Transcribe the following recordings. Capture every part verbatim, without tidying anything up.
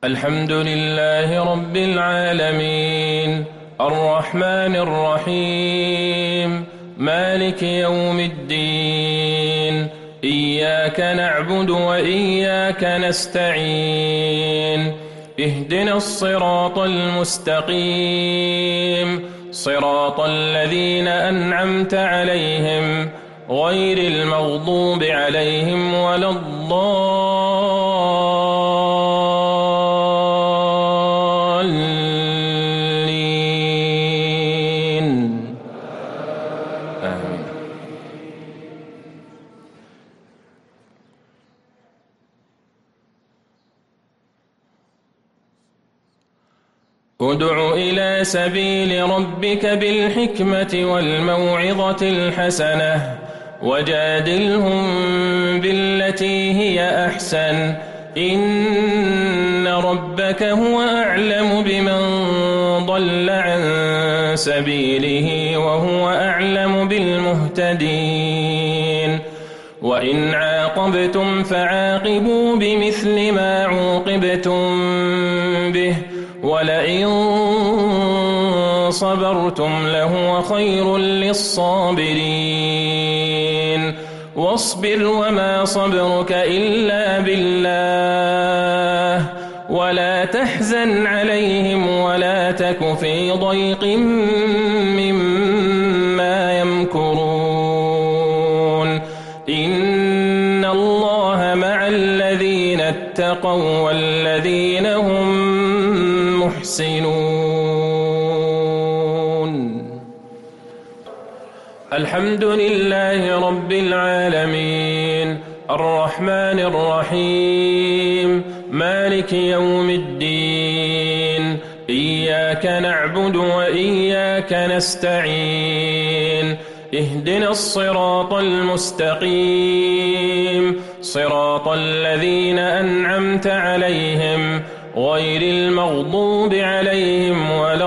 الحمد لله رب العالمين الرحمن الرحيم مالك يوم الدين إياك نعبد وإياك نستعين اهدنا الصراط المستقيم صراط الذين أنعمت عليهم غير المغضوب عليهم ولا الضالين آمين. ادع إلى سبيل ربك بالحكمة والموعظة الحسنة وجادلهم بالتي هي أحسن إن ربك هو أعلم بمن ضل عن سبيله وهو أعلم بالمهتدين وإن عاقبتم فعاقبوا بمثل ما عوقبتم به ولئن صبرتم لهو خير للصابرين واصبر وما صبرك إلا بالله ولا تحزن عليهم ولا تك في ضيق مما يمكرون إن الله مع الذين اتقوا والذين هم محسنون. الحمد لله رب العالمين الرحمن الرحيم مالك يوم الدين إياك نعبد وإياك نستعين اهدنا الصراط المستقيم صراط الذين أنعمت عليهم غير المغضوب عليهم ولا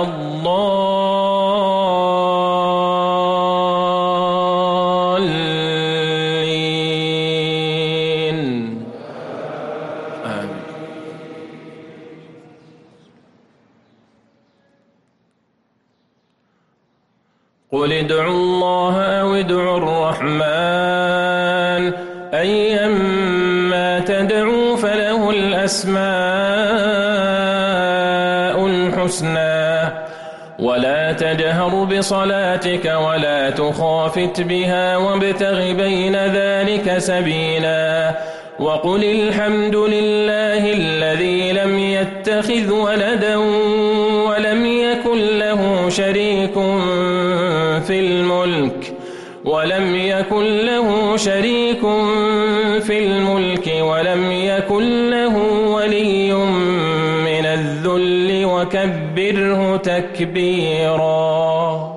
الضالين آمين. قل ادعوا الله أو ادعوا الرحمن أيما تدعوا فله الأسماء الحسنى ولا تجهر بصلاتك ولا تخافت بها وابتغ بين ذلك سبيلا وقل الحمد لله الذي لم يتخذ ولدا ولم يكن له شريك في الملك ولم يكن له شريك في الملك ولم يكن له ولي من الذل وكبره تكبيرا.